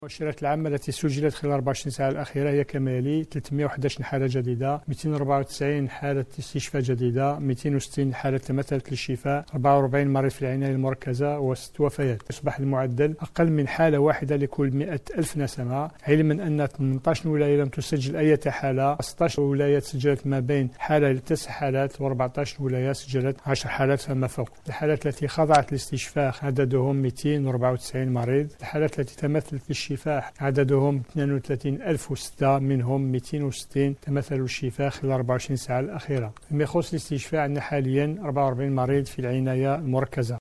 المؤشرات العامة التي سجلت خلال 24 ساعة الأخيرة هي كما يلي: 311 حالة جديدة، 294 حالة استشفاء جديدة، 260 حالة تمثلت للشفاء، 44 مريض في العناية المركزة و6 وفيات. أصبح المعدل أقل من حالة واحدة لكل 100,000 نسمة، علما أن 18 ولاية لم تسجل أي حالة، 16 ولاية سجلت ما بين حالة ل 9 حالات، و14 ولاية سجلت 10 حالات فما فوق. الحالات التي خضعت للاستشفاء عددهم 294 مريض. الحالات التي تمثلت للشفاء عددهم 32,006، منهم 260 تمثلوا الشفاء خلال 24 ساعة الأخيرة. فيما يخص الاستشفاء، عندنا حاليا 44 مريض في العناية المركزة.